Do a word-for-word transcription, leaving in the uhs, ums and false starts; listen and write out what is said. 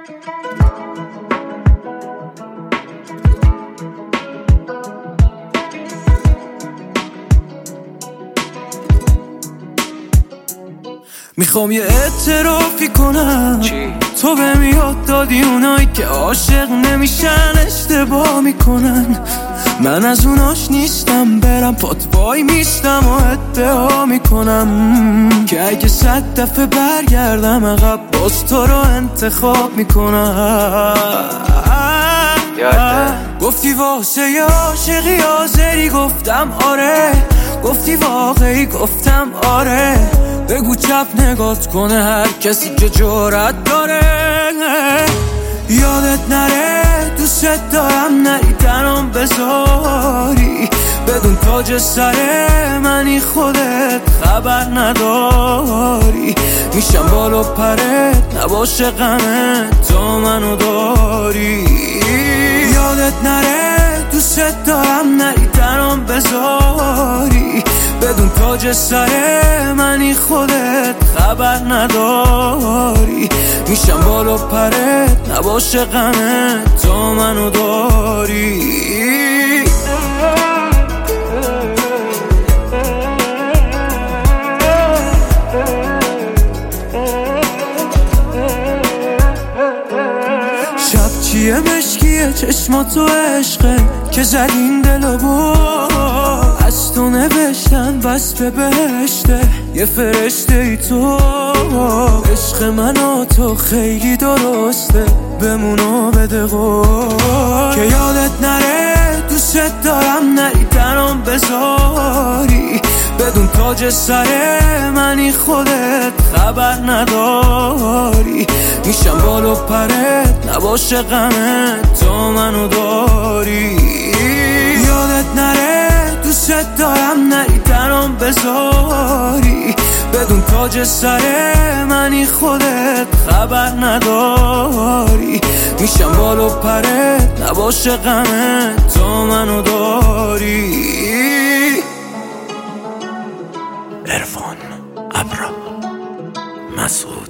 میخوام یه اعترافی کنم چی؟ تو بهم یاد دادی اونایی که عاشق نمیشن اشتباه میکنن. من از اوناش نیستم برم پات وای میستم و ادعا میکنم که اگه صد دفعه برگردم عقب باز تو رو انتخاب میکنم. گفتی واسه یه عاشقی حاضری گفتم آره، گفتی واقعی گفتم آره. بگو چپ نگات کنه هر کسی که جرأت داره. یادت نره دوست دارم نری تنام بذاری، بدون تاج سر منی خودت خبر نداری. میشم بالا پرت نباشه غمت تا منو داری. یادت نره دوست دارم نری تنام بذاری، بدون تاج سر منی خودت خبر نداری. میشم بالا پرت نباشه غمت تا منو داری. شب چیه مشکیه چشماتو عشقه که زدین دلو با از تو نوشتن بس به بهشته یه فرشته ای تو. عشق من و تو خیلی درسته بمونو بده قول که یادت نره دوست دارم نری تنام بذاری، بدون تاج سر منی خودت خبر نداری. میشم بالا پرت نباشه غمت تا منو داری. یادت نره دوست دارم نری تنام بذاری، بدون تاج سر منی خودت خبر نداری. میشم بالا پرت نباشه غمت تا منو داری. عرفان ابرا مسعود